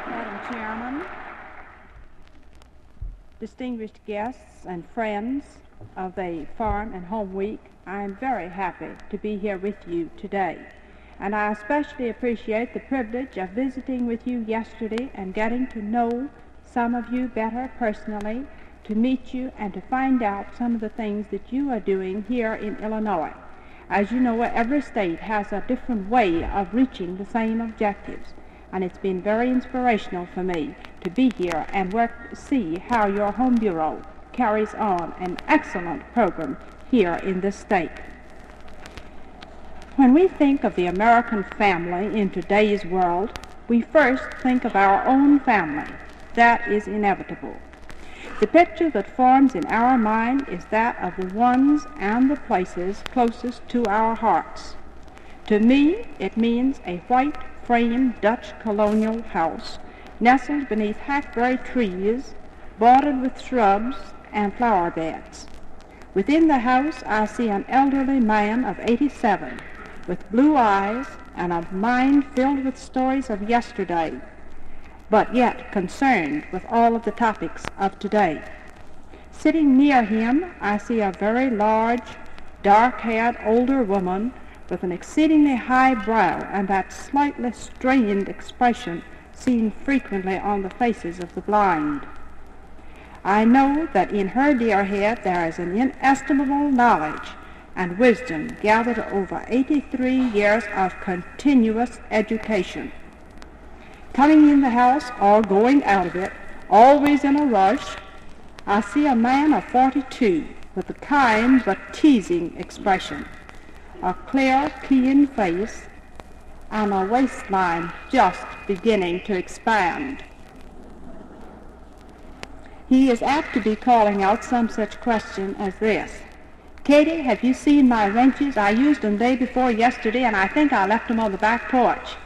Madam Chairman, distinguished guests and friends of the Farm and Home Week, I am very happy to be here with you today. And I especially appreciate the privilege of visiting with you yesterday and getting to know some of you better personally, to meet you and to find out some of the things that you are doing here in Illinois. As you know, every state has a different way of reaching the same objectives, and it's been very inspirational for me to be here and see how your Home Bureau carries on an excellent program here in this state. When we think of the American family in today's world, we first think of our own family. That is inevitable. The picture that forms in our mind is that of the ones and the places closest to our hearts. To me, it means a white-framed Dutch colonial house nestled beneath hackberry trees, bordered with shrubs and flower beds. Within the house, I see an elderly man of 87, with blue eyes and a mind filled with stories of yesterday, but yet concerned with all of the topics of today. Sitting near him, I see a very large, dark-haired older woman with an exceedingly high brow and that slightly strained expression seen frequently on the faces of the blind. I know that in her dear head there is an inestimable knowledge and wisdom gathered over 83 years of continuous education. Coming in the house or going out of it, always in a rush, I see a man of 42 with a kind but teasing expression, a clear, keen face, and a waistline just beginning to expand. He is apt to be calling out some such question as this: "Katie, have you seen my wrenches? I used them day before yesterday, and I think I left them on the back porch."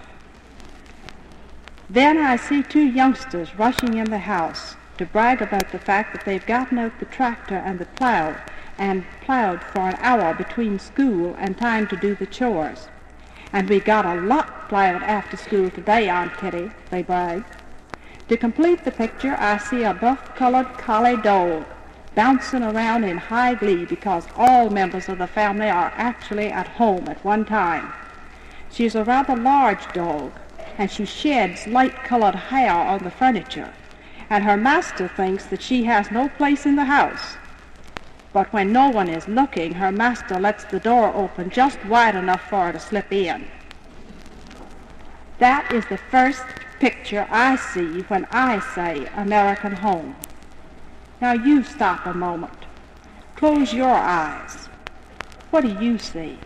Then I see two youngsters rushing in the house to brag about the fact that they've gotten out the tractor and the plow and plowed for an hour between school and time to do the chores. "And we got a lot plowed after school today, Aunt Kitty," they brag. To complete the picture, I see a buff-colored collie dog bouncing around in high glee because all members of the family are actually at home at one time. She is a rather large dog, and she sheds light-colored hair on the furniture, and her master thinks that she has no place in the house. But when no one is looking, her master lets the door open just wide enough for her to slip in. That is the first picture I see when I say American home. Now you stop a moment. Close your eyes. What do you see?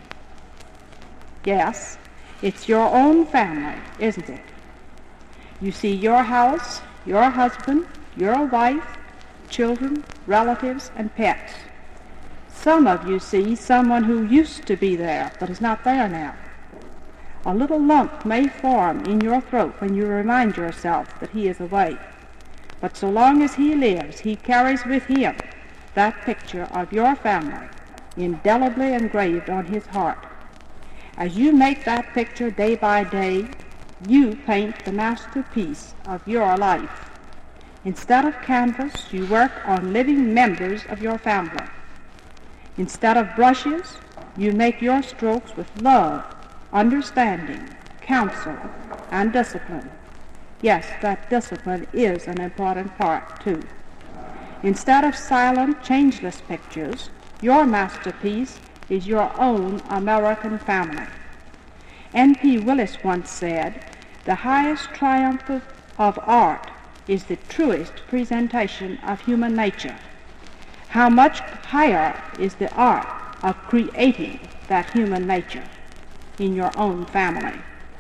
Yes, it's your own family, isn't it? You see your house, your husband, your wife, children, relatives, and pets. Some of you see someone who used to be there but is not there now. A little lump may form in your throat when you remind yourself that he is away. But so long as he lives, he carries with him that picture of your family indelibly engraved on his heart. As you make that picture day by day, you paint the masterpiece of your life. Instead of canvas, you work on living members of your family. Instead of brushes, you make your strokes with love, understanding, counsel, and discipline. Yes, that discipline is an important part, too. Instead of silent, changeless pictures, your masterpiece is your own American family. N.P. Willis once said, "The highest triumph of art is the truest presentation of human nature." How much higher is the art of creating that human nature in your own family?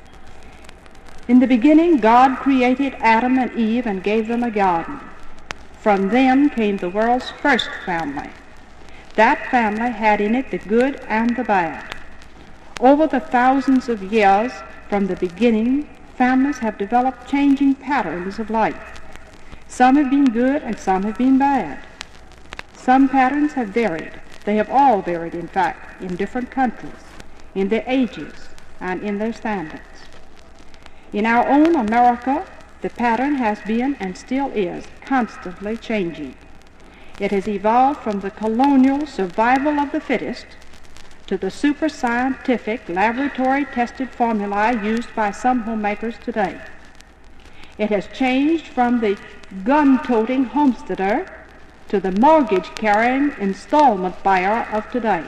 In the beginning, God created Adam and Eve and gave them a garden. From them came the world's first family. That family had in it the good and the bad. Over the thousands of years from the beginning, families have developed changing patterns of life. Some have been good and some have been bad. Some patterns have varied. They have all varied, in fact, in different countries, in their ages, and in their standards. In our own America, The pattern has been and still is constantly changing. It has evolved from the colonial survival of the fittest to the super-scientific, laboratory-tested formulae used by some homemakers today. It has changed from the gun-toting homesteader to the mortgage-carrying installment buyer of today.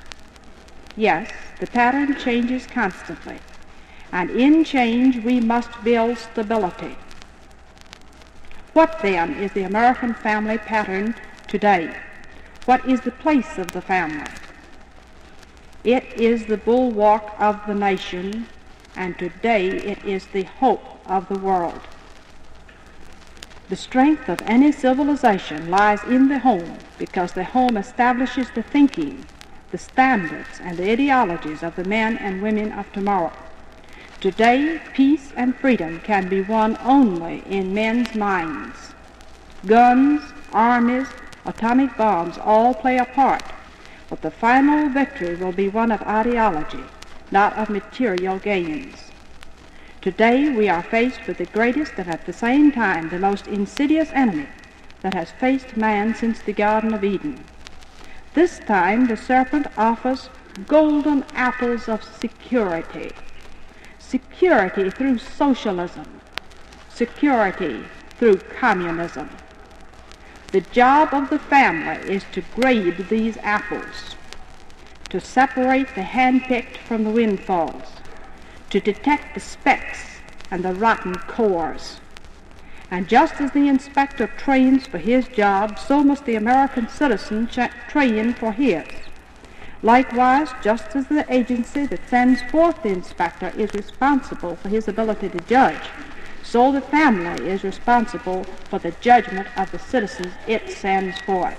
Yes, the pattern changes constantly, and in change we must build stability. What then is the American family pattern today? What is the place of the family? It is the bulwark of the nation, and today it is the hope of the world. The strength of any civilization lies in the home, because the home establishes the thinking, the standards, and the ideologies of the men and women of tomorrow. Today, peace and freedom can be won only in men's minds. Guns, armies, atomic bombs all play a part, but the final victory will be one of ideology, not of material gains. Today we are faced with the greatest and at the same time the most insidious enemy that has faced man since the Garden of Eden. This time the serpent offers golden apples of security. Security through socialism. Security through communism. The job of the family is to grade these apples, to separate the hand-picked from the windfalls, to detect the specks and the rotten cores. And just as the inspector trains for his job, so must the American citizen train for his. Likewise, just as the agency that sends forth the inspector is responsible for his ability to judge, so the family is responsible for the judgment of the citizens it sends forth.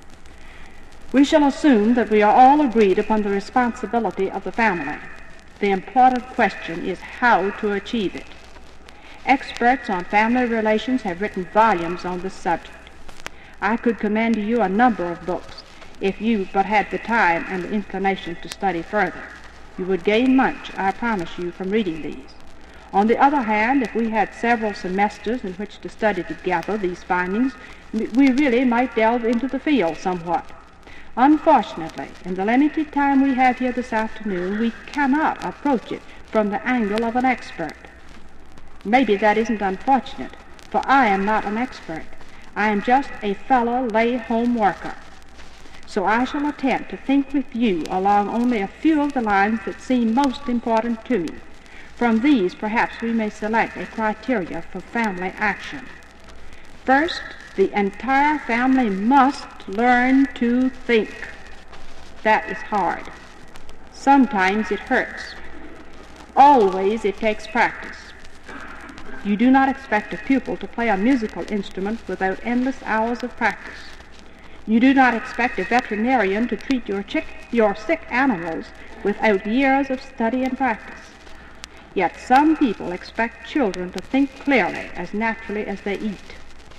We shall assume that we are all agreed upon the responsibility of the family. The important question is how to achieve it. Experts on family relations have written volumes on this subject. I could commend to you a number of books if you but had the time and the inclination to study further. You would gain much, I promise you, from reading these. On the other hand, if we had several semesters in which to study together these findings, we really might delve into the field somewhat. Unfortunately, in the limited time we have here this afternoon, we cannot approach it from the angle of an expert. Maybe that isn't unfortunate, for I am not an expert. I am just a fellow lay-home worker. So I shall attempt to think with you along only a few of the lines that seem most important to me. From these, perhaps we may select a criteria for family action. First, the entire family must learn to think. That is hard. Sometimes it hurts. Always it takes practice. You do not expect a pupil to play a musical instrument without endless hours of practice. You do not expect a veterinarian to treat your sick animals without years of study and practice. Yet some people expect children to think clearly as naturally as they eat.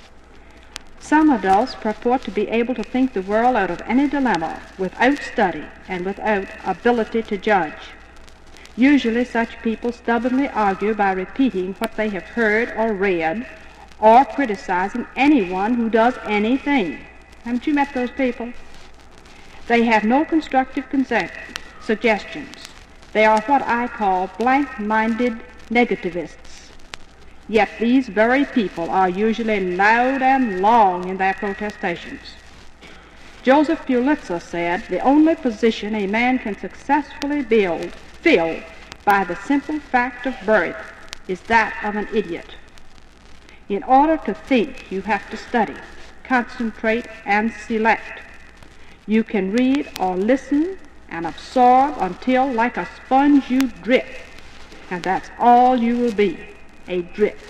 Some adults purport to be able to think the world out of any dilemma without study and without ability to judge. Usually such people stubbornly argue by repeating what they have heard or read, or criticizing anyone who does anything. Haven't you met those people? They have no constructive suggestions. They are what I call blank-minded negativists. Yet these very people are usually loud and long in their protestations. Joseph Pulitzer said, "The only position a man can successfully fill by the simple fact of birth is that of an idiot." In order to think, you have to study, concentrate, and select. You can read or listen and absorb until, like a sponge, you drip, and that's all you will be, a drip.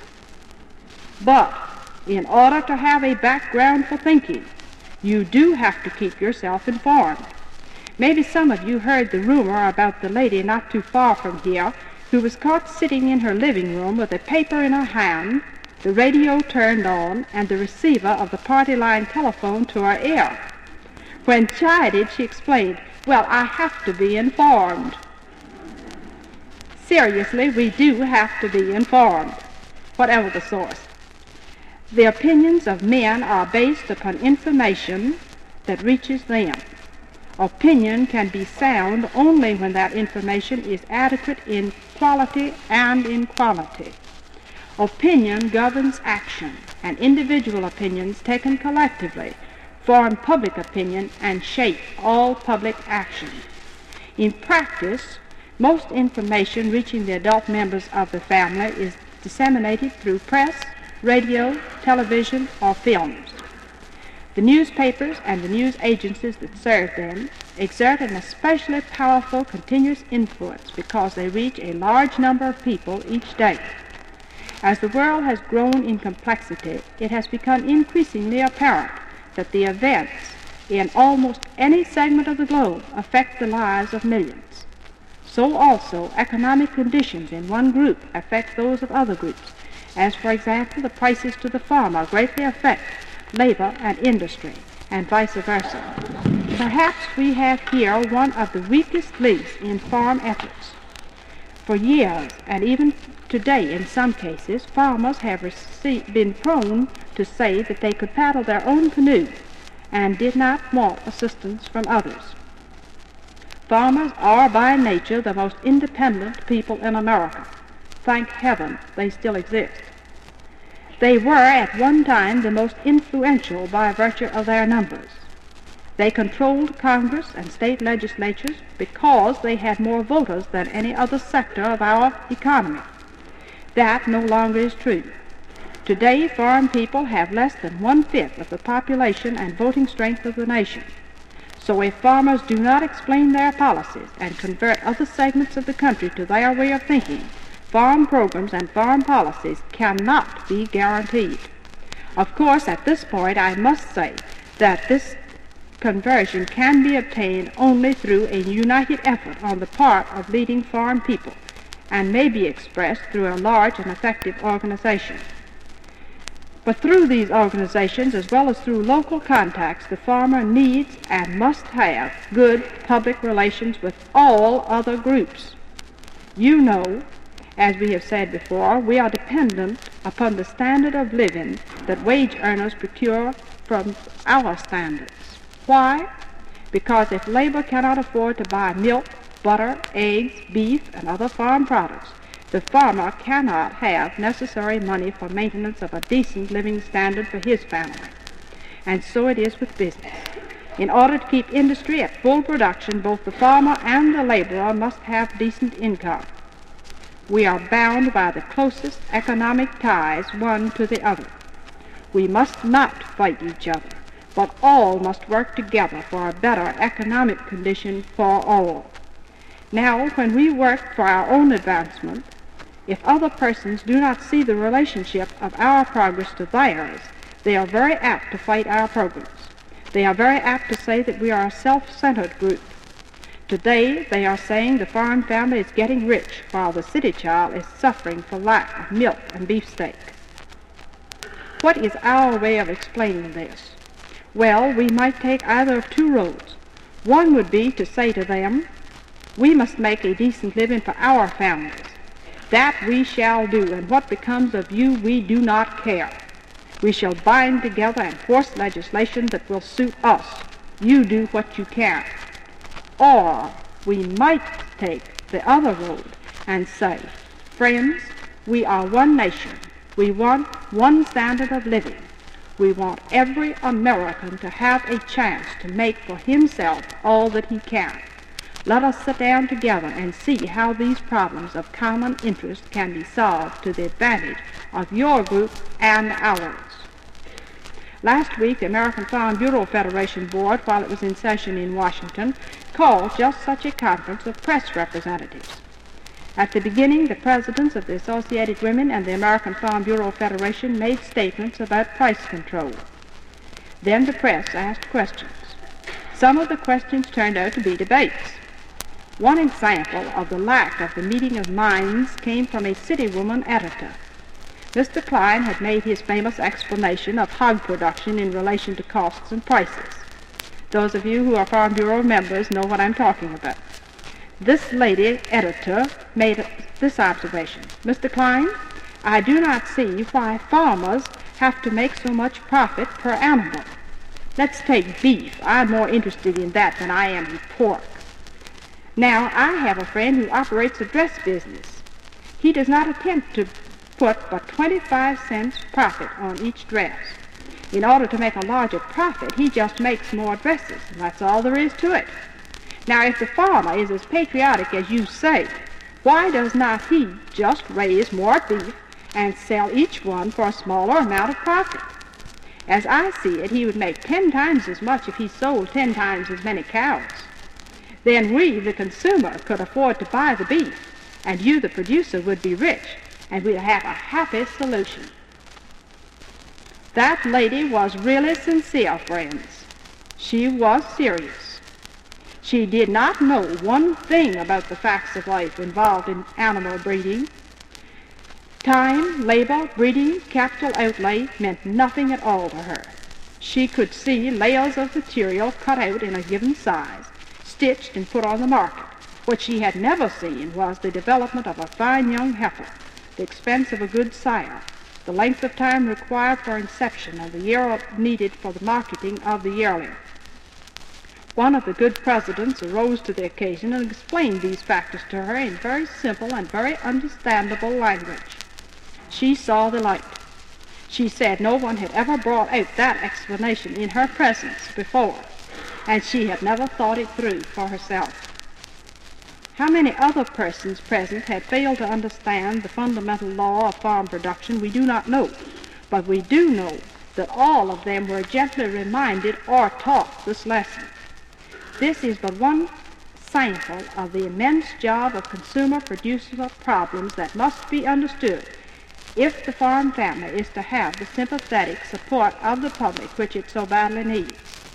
But in order to have a background for thinking, you do have to keep yourself informed. Maybe some of you heard the rumor about the lady not too far from here who was caught sitting in her living room with a paper in her hand, the radio turned on, and the receiver of the party line telephone to her ear. When chided, she explained, "Well, I have to be informed." Seriously, we do have to be informed. whatever the source. The opinions of men are based upon information that reaches them. Opinion can be sound only when that information is adequate in quality and in quantity. Opinion governs action, and individual opinions taken collectively form public opinion and shape all public action. In practice, most information reaching the adult members of the family is disseminated through press, radio, television, or films. The newspapers and the news agencies that serve them exert an especially powerful continuous influence because they reach a large number of people each day. As the world has grown in complexity, it has become increasingly apparent that the events in almost any segment of the globe affect the lives of millions. So also economic conditions in one group affect those of other groups, as for example the prices to the farmer greatly affect labor and industry, and vice versa. Perhaps we have here one of the weakest links in farm efforts. For years, and even today in some cases, farmers have been prone to say that they could paddle their own canoe and did not want assistance from others. Farmers are by nature the most independent people in America. Thank heaven they still exist. They were at one time the most influential by virtue of their numbers. They controlled Congress and state legislatures because they had more voters than any other sector of our economy. That no longer is true. Today, farm people have less than 1/5 of the population and voting strength of the nation. So if farmers do not explain their policies and convert other segments of the country to their way of thinking, farm programs and farm policies cannot be guaranteed. Of course, at this point, I must say that this conversion can be obtained only through a united effort on the part of leading farm people, and may be expressed through a large and effective organization. But through these organizations, as well as through local contacts, the farmer needs and must have good public relations with all other groups. You know, as we have said before, we are dependent upon the standard of living that wage earners procure from our standards. Why? Because if labor cannot afford to buy milk, butter, eggs, beef, and other farm products, the farmer cannot have necessary money for maintenance of a decent living standard for his family. And so it is with business. In order to keep industry at full production, both the farmer and the laborer must have decent income. We are bound by the closest economic ties one to the other. We must not fight each other, but all must work together for a better economic condition for all. Now, when we work for our own advancement, if other persons do not see the relationship of our progress to theirs, they are very apt to fight our progress. They are very apt to say that we are a self-centered group. Today, they are saying the farm family is getting rich, while the city child is suffering for lack of milk and beefsteak. What is our way of explaining this? Well, we might take either of two roads. One would be to say to them, we must make a decent living for our families. That we shall do, and what becomes of you we do not care. We shall bind together and force legislation that will suit us. You do what you can. Or we might take the other road and say, friends, we are one nation. We want one standard of living. We want every American to have a chance to make for himself all that he can. Let us sit down together and see how these problems of common interest can be solved to the advantage of your group and ours. Last week, the American Farm Bureau Federation Board, while it was in session in Washington, called just such a conference of press representatives. At the beginning, the presidents of the Associated Women and the American Farm Bureau Federation made statements about price control. Then the press asked questions. Some of the questions turned out to be debates. One example of the lack of the meeting of minds came from a city woman editor. Mr. Klein had made his famous explanation of hog production in relation to costs and prices. Those of you who are Farm Bureau members know what I'm talking about. This lady editor made this observation. Mr. Klein, I do not see why farmers have to make so much profit per animal. Let's take beef. I'm more interested in that than I am in pork. Now, I have a friend who operates a dress business. He does not attempt to put but 25 cents profit on each dress. In order to make a larger profit, he just makes more dresses, and that's all there is to it. Now, if the farmer is as patriotic as you say, why does not he just raise more beef and sell each one for a smaller amount of profit? As I see it, he would make 10 times as much if he sold 10 times as many cows. Then we, the consumer, could afford to buy the beef, and you, the producer, would be rich, and we'd have a happy solution. That lady was really sincere, friends. She was serious. She did not know one thing about the facts of life involved in animal breeding. Time, labor, breeding, capital outlay meant nothing at all to her. She could see layers of material cut out in a given size, stitched and put on the market. What she had never seen was the development of a fine young heifer, the expense of a good sire, the length of time required for inception, and the year needed for the marketing of the yearling. One of the good presidents arose to the occasion and explained these factors to her in very simple and very understandable language. She saw the light. She said no one had ever brought out that explanation in her presence before, and she had never thought it through for herself. How many other persons present had failed to understand the fundamental law of farm production we do not know, but we do know that all of them were gently reminded or taught this lesson. This is but one sample of the immense job of consumer producer problems that must be understood if the farm family is to have the sympathetic support of the public which it so badly needs.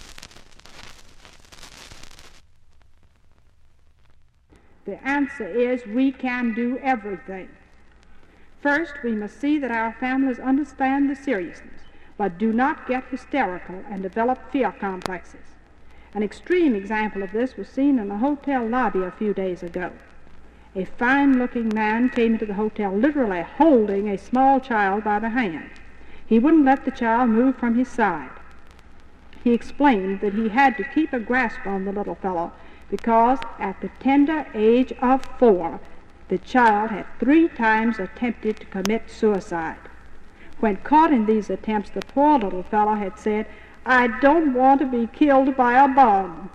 The answer is we can do everything. First, we must see that our families understand the seriousness, but do not get hysterical and develop fear complexes. An extreme example of this was seen in a hotel lobby a few days ago. A fine-looking man came into the hotel literally holding a small child by the hand. He wouldn't let the child move from his side. He explained that he had to keep a grasp on the little fellow because at the tender age of 4, the child had 3 times attempted to commit suicide. When caught in these attempts, the poor little fellow had said, "I don't want to be killed by a bomb."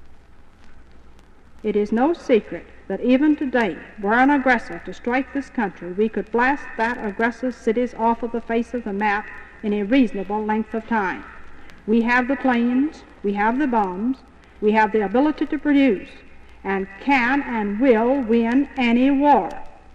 It is no secret that even today, were an aggressor to strike this country, we could blast that aggressor's cities off of the face of the map in a reasonable length of time. We have the planes, we have the bombs, we have the ability to produce, and can and will win any war.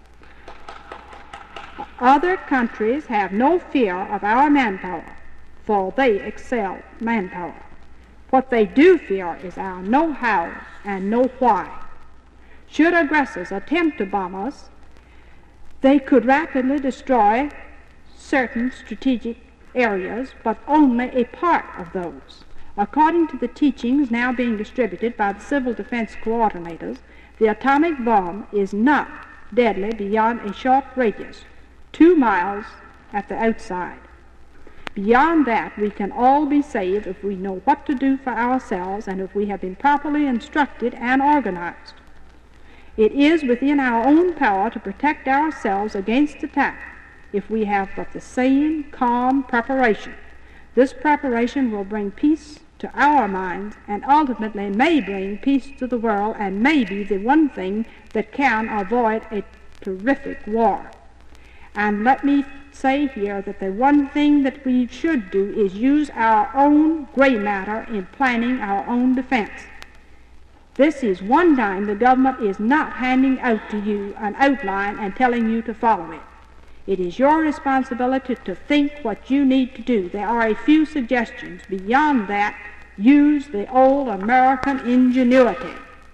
Other countries have no fear of our manpower, for they excel manpower. What they do fear is our know-how and know-why. Should aggressors attempt to bomb us, they could rapidly destroy certain strategic areas, but only a part of those. According to the teachings now being distributed by the Civil Defense Coordinators, the atomic bomb is not deadly beyond a short radius, 2 miles at the outside. Beyond that, we can all be saved if we know what to do for ourselves and if we have been properly instructed and organized. It is within our own power to protect ourselves against attack if we have but the same calm preparation. This preparation will bring peace to our minds and ultimately may bring peace to the world and may be the one thing that can avoid a terrific war. And let me say here that the one thing that we should do is use our own gray matter in planning our own defense. This is one time the government is not handing out to you an outline and telling you to follow it. It is your responsibility to think what you need to do. There are a few suggestions. Beyond that, use the old American ingenuity.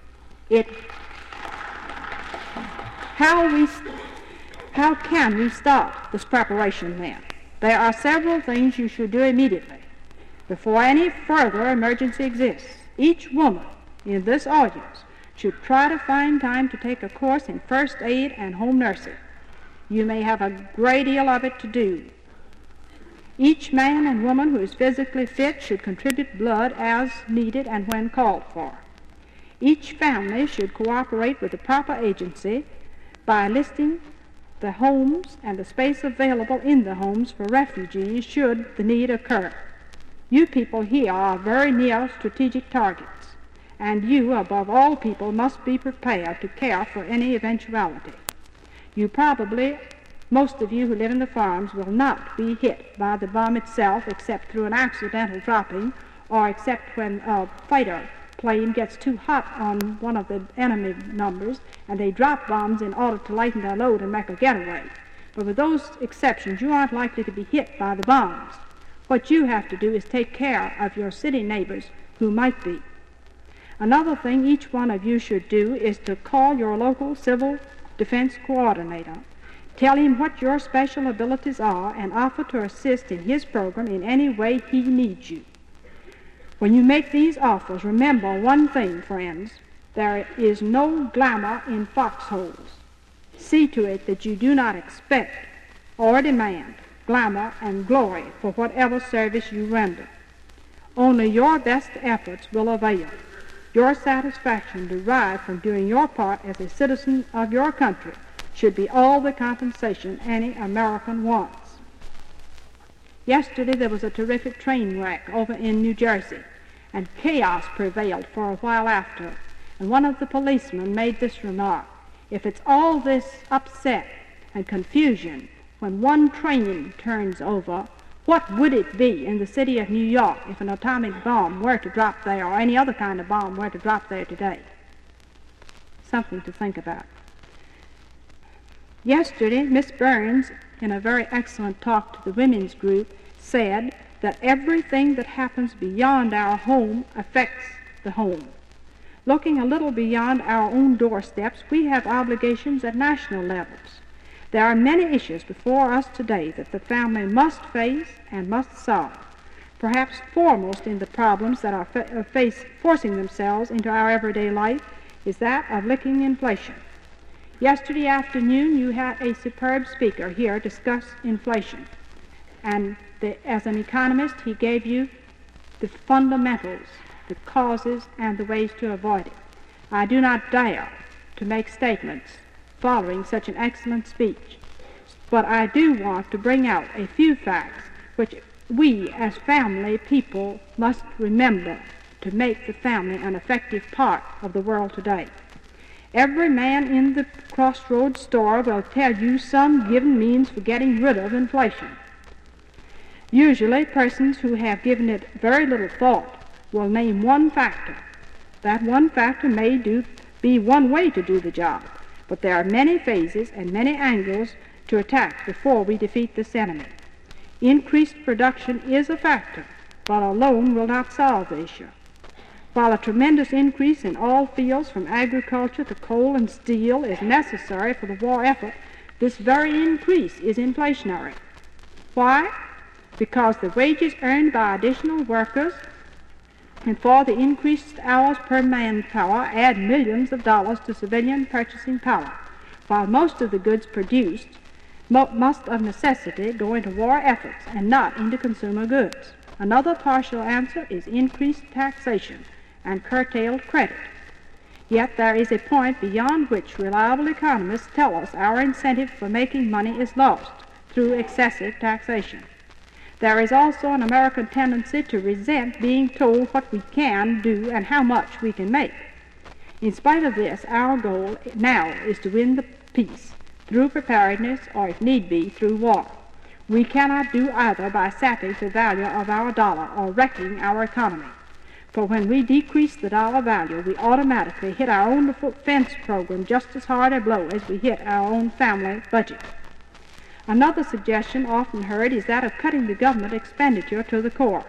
How can we start this preparation then? There are several things you should do immediately. Before any further emergency exists, each woman in this audience should try to find time to take a course in first aid and home nursing. You may have a great deal of it to do. Each man and woman who is physically fit should contribute blood as needed and when called for. Each family should cooperate with the proper agency by listing the homes and the space available in the homes for refugees should the need occur. You people here are very near strategic targets, and you, above all people, must be prepared to care for any eventuality. You probably, most of you who live in the farms, will not be hit by the bomb itself except through an accidental dropping or except when a fighter plane gets too hot on one of the enemy numbers and they drop bombs in order to lighten their load and make a getaway. But with those exceptions, you aren't likely to be hit by the bombs. What you have to do is take care of your city neighbors who might be. Another thing each one of you should do is to call your local civil defense coordinator. Tell him what your special abilities are and offer to assist in his program in any way he needs you. When you make these offers, remember one thing, friends. There is no glamour in foxholes. See to it that you do not expect or demand glamour and glory for whatever service you render. Only your best efforts will avail. Your satisfaction derived from doing your part as a citizen of your country should be all the compensation any American wants. Yesterday there was a terrific train wreck over in New Jersey, and chaos prevailed for a while after, and one of the policemen made this remark: if it's all this upset and confusion when one train turns over, what would it be in the city of New York if an atomic bomb were to drop there or any other kind of bomb were to drop there today? Something to think about. Yesterday, Miss Burns, in a very excellent talk to the women's group, said that everything that happens beyond our home affects the home. Looking a little beyond our own doorsteps, we have obligations at national levels. There are many issues before us today that the family must face and must solve. Perhaps foremost in the problems that are forcing themselves into our everyday life is that of licking inflation. Yesterday afternoon you had a superb speaker here discuss inflation, and as an economist he gave you the fundamentals, the causes, and the ways to avoid it. I do not dare to make statements following such an excellent speech, but I do want to bring out a few facts which we as family people must remember to make the family an effective part of the world today. Every man in the crossroads store will tell you some given means for getting rid of inflation. Usually, persons who have given it very little thought will name one factor. That one factor may be one way to do the job, but there are many phases and many angles to attack before we defeat this enemy. Increased production is a factor, but alone will not solve the issue. While a tremendous increase in all fields from agriculture to coal and steel is necessary for the war effort, this very increase is inflationary. Why? Because the wages earned by additional workers and for the increased hours per manpower add millions of dollars to civilian purchasing power, while most of the goods produced must of necessity go into war efforts and not into consumer goods. Another partial answer is increased taxation and curtailed credit. Yet there is a point beyond which reliable economists tell us our incentive for making money is lost through excessive taxation. There is also an American tendency to resent being told what we can do and how much we can make. In spite of this, our goal now is to win the peace through preparedness or, if need be, through war. We cannot do either by sapping the value of our dollar or wrecking our economy. For when we decrease the dollar value, we automatically hit our own defense program just as hard a blow as we hit our own family budget. Another suggestion often heard is that of cutting the government expenditure to the core.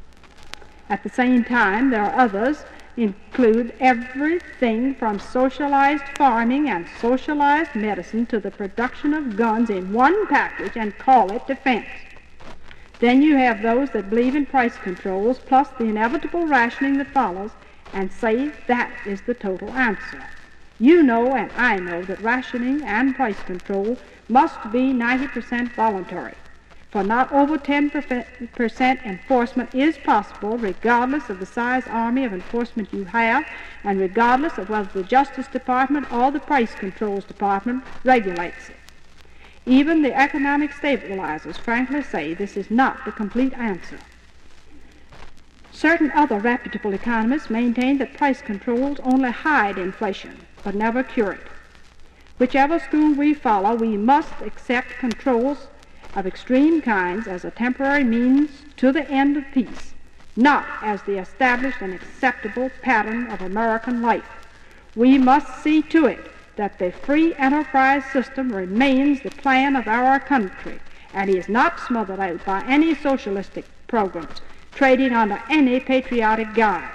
At the same time, there are others, include everything from socialized farming and socialized medicine to the production of guns in one package and call it defense. Then you have those that believe in price controls plus the inevitable rationing that follows and say that is the total answer. You know and I know that rationing and price control must be 90% voluntary, for not over 10% enforcement is possible regardless of the size army of enforcement you have and regardless of whether the Justice Department or the Price Controls Department regulates it. Even the economic stabilizers frankly say this is not the complete answer. Certain other reputable economists maintain that price controls only hide inflation, but never cure it. Whichever school we follow, we must accept controls of extreme kinds as a temporary means to the end of peace, not as the established and acceptable pattern of American life. We must see to it that the free enterprise system remains the plan of our country and is not smothered out by any socialistic programs trading under any patriotic guise.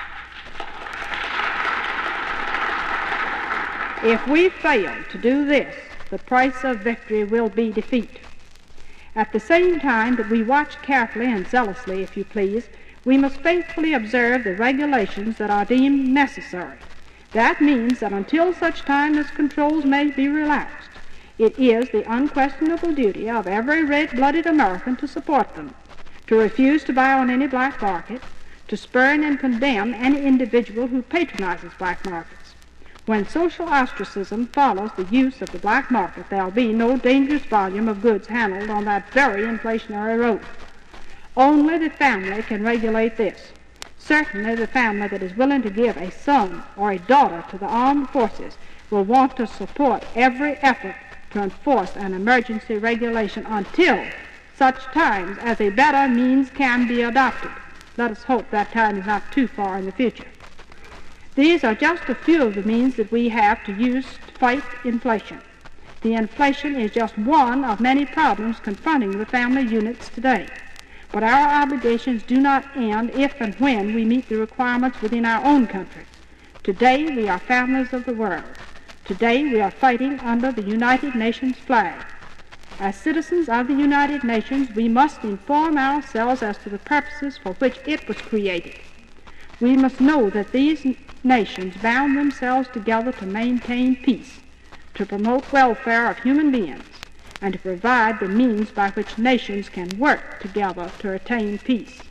If we fail to do this, the price of victory will be defeat. At the same time that we watch carefully and zealously, if you please, we must faithfully observe the regulations that are deemed necessary. That means that until such time as controls may be relaxed, it is the unquestionable duty of every red-blooded American to support them, to refuse to buy on any black market, to spurn and condemn any individual who patronizes black markets. When social ostracism follows the use of the black market, there will be no dangerous volume of goods handled on that very inflationary road. Only the family can regulate this. Certainly the family that is willing to give a son or a daughter to the armed forces will want to support every effort to enforce an emergency regulation until such times as a better means can be adopted. Let us hope that time is not too far in the future. These are just a few of the means that we have to use to fight inflation. The inflation is just one of many problems confronting the family units today. But our obligations do not end if and when we meet the requirements within our own country. Today we are families of the world. Today we are fighting under the United Nations flag. As citizens of the United Nations, we must inform ourselves as to the purposes for which it was created. We must know that these nations bound themselves together to maintain peace, to promote welfare of human beings, and to provide the means by which nations can work together to attain peace.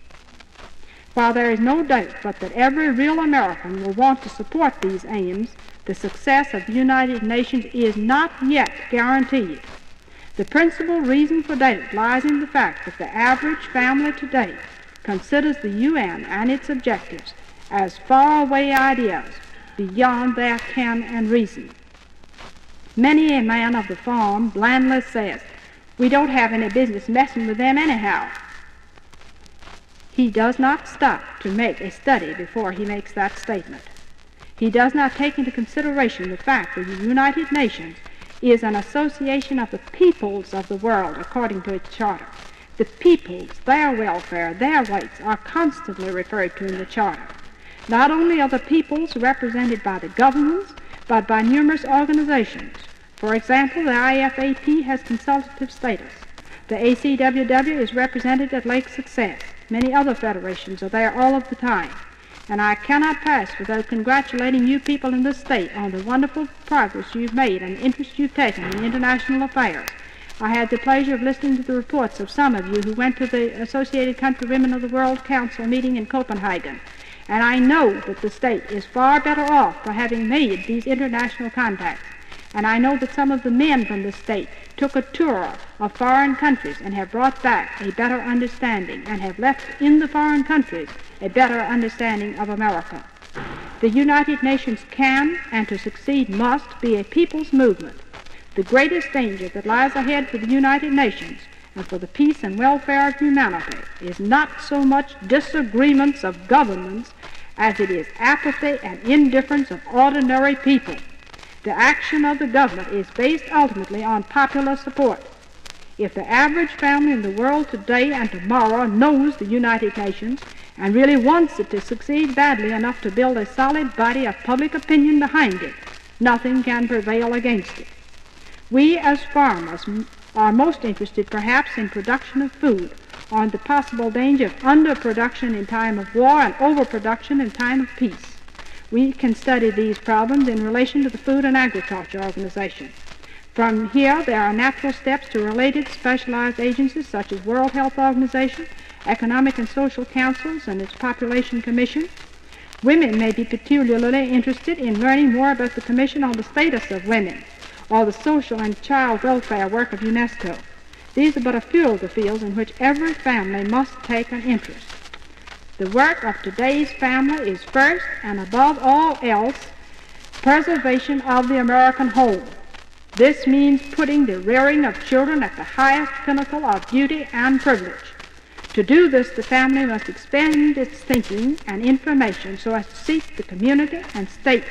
While there is no doubt but that every real American will want to support these aims, the success of the United Nations is not yet guaranteed. The principal reason for doubt lies in the fact that the average family today considers the UN and its objectives as faraway ideas beyond their ken and reason. Many a man of the farm blandly says, "We don't have any business messing with them anyhow." He does not stop to make a study before he makes that statement. He does not take into consideration the fact that the United Nations is an association of the peoples of the world according to its charter. The peoples, their welfare, their rights are constantly referred to in the charter. Not only are the peoples represented by the governments, but by numerous organizations. For example, the IFAP has consultative status. The ACWW is represented at Lake Success. Many other federations are there all of the time. And I cannot pass without congratulating you people in this state on the wonderful progress you've made and interest you've taken in international affairs. I had the pleasure of listening to the reports of some of you who went to the Associated Country Women of the World Council meeting in Copenhagen. And I know that the state is far better off for having made these international contacts. And I know that some of the men from the state took a tour of foreign countries and have brought back a better understanding and have left in the foreign countries a better understanding of America. The United Nations can, and to succeed must, be a people's movement. The greatest danger that lies ahead for the United Nations and for the peace and welfare of humanity is not so much disagreements of governments as it is apathy and indifference of ordinary people. The action of the government is based ultimately on popular support. If the average family in the world today and tomorrow knows the United Nations and really wants it to succeed badly enough to build a solid body of public opinion behind it, nothing can prevail against it. We as farmers are most interested perhaps in production of food, on the possible danger of underproduction in time of war and overproduction in time of peace. We can study these problems in relation to the Food and Agriculture Organization. From here, there are natural steps to related specialized agencies such as World Health Organization, Economic and Social Councils, and its Population Commission. Women may be particularly interested in learning more about the Commission on the Status of Women, or the social and child welfare work of UNESCO. These are but a few of the fields in which every family must take an interest. The work of today's family is first and above all else preservation of the American home. This means putting the rearing of children at the highest pinnacle of duty and privilege. To do this, the family must expend its thinking and information so as to seek the community and state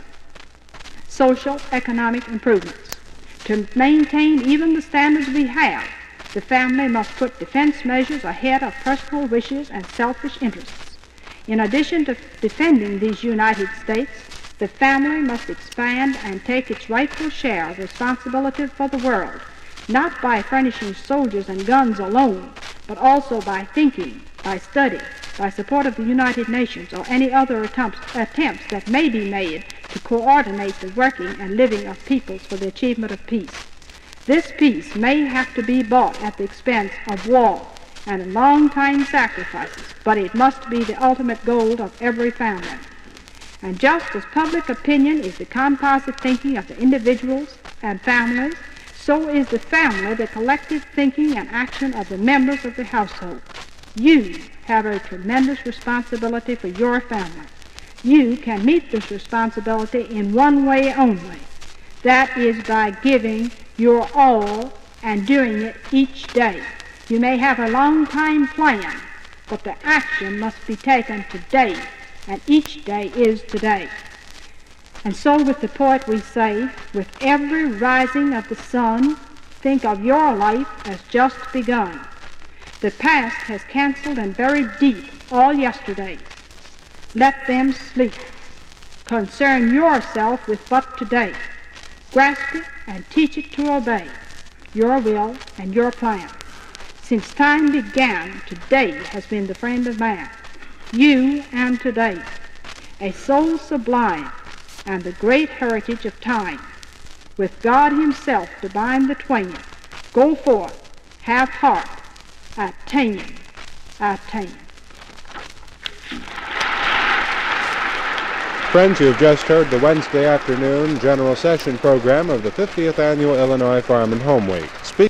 social, economic improvements. To maintain even the standards we have, the family must put defense measures ahead of personal wishes and selfish interests. In addition to defending these United States, the family must expand and take its rightful share of responsibility for the world, not by furnishing soldiers and guns alone, but also by thinking, by study, by support of the United Nations or any other attempts that may be made to coordinate the working and living of peoples for the achievement of peace. This peace may have to be bought at the expense of war and long-time sacrifices, but it must be the ultimate goal of every family. And just as public opinion is the composite thinking of the individuals and families, so is the family the collective thinking and action of the members of the household. You have a tremendous responsibility for your family. You can meet this responsibility in one way only. That is by giving your all and doing it each day. You may have a long-time plan, but the action must be taken today, and each day is today. And so with the poet we say, with every rising of the sun, think of your life as just begun. The past has canceled and buried deep all yesterdays. Let them sleep. Concern yourself with but today. Grasp it and teach it to obey your will and your plan. Since time began, today has been the friend of man. You and today, a soul sublime and the great heritage of time. With God himself to bind the twain, go forth, have heart, attain, attain. Friends, you have just heard the Wednesday afternoon general session program of the 50th Annual Illinois Farm and Home Week.